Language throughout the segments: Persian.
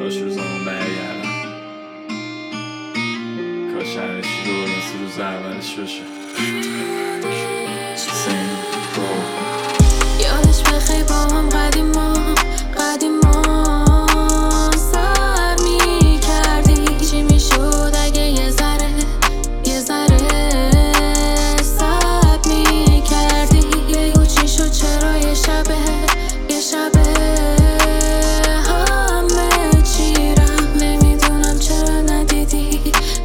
کاش روزامون برگردم، کاش همه چی دور مثل روز اولش باشه. یادش بخیر با هم قدیما سر می کردی چی می شد اگه یه ذره سب می کردی. یهو چی شد چرا یه شبه همه چی رفت. نمیدونم چرا ندیدی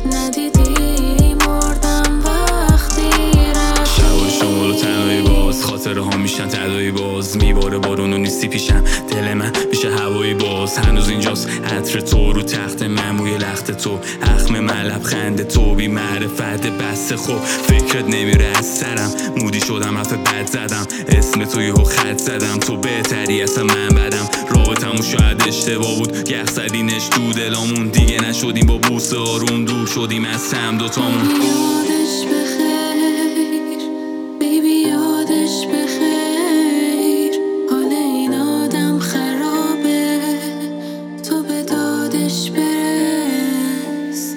مردم وقتی رفتی. شبای شمال و تنهایی باز خاطره ها میشن تدایی باز میباره بارون و نیستی پیشم دل من میشه هوایی باز. هنوز اینجاست عطر تو رو تخت من موی لخت تو اخم من لبخند تو بی معرفت بس خوب فکرت نمیره از سرم مودی شدم حرف بد زدم اسم تو یهو خط زدم تو بهتری اصلا من بدم رابطمون شاید اشتباه بود یخ زدینش تو دلامون دیگه نشدیم با بوسه آروم دور شدیم از هم دوتامون. یادش بخیر بیبی یادش بخیر حال این آدم خرابه تو به دادش برس.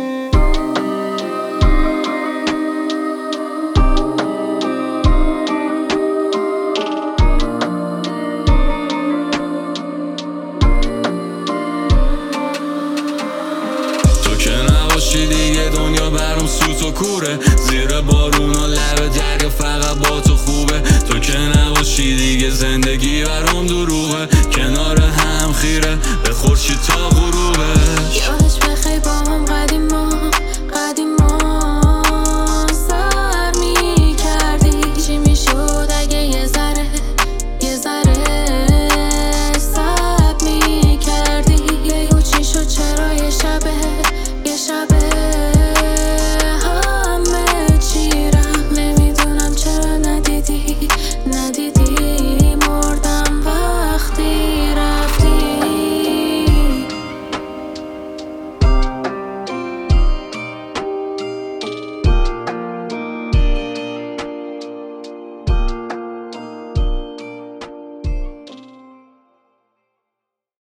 تو که نباشی دیگه دنیا برام سوت و کوره زیر بارون و لب دریا فقط با تو خوبه. تو که نباشی دیگه زندگی برام دروغه کنار هم خیره به خورشید تا غروبه. یادش بخیر با هم قدیما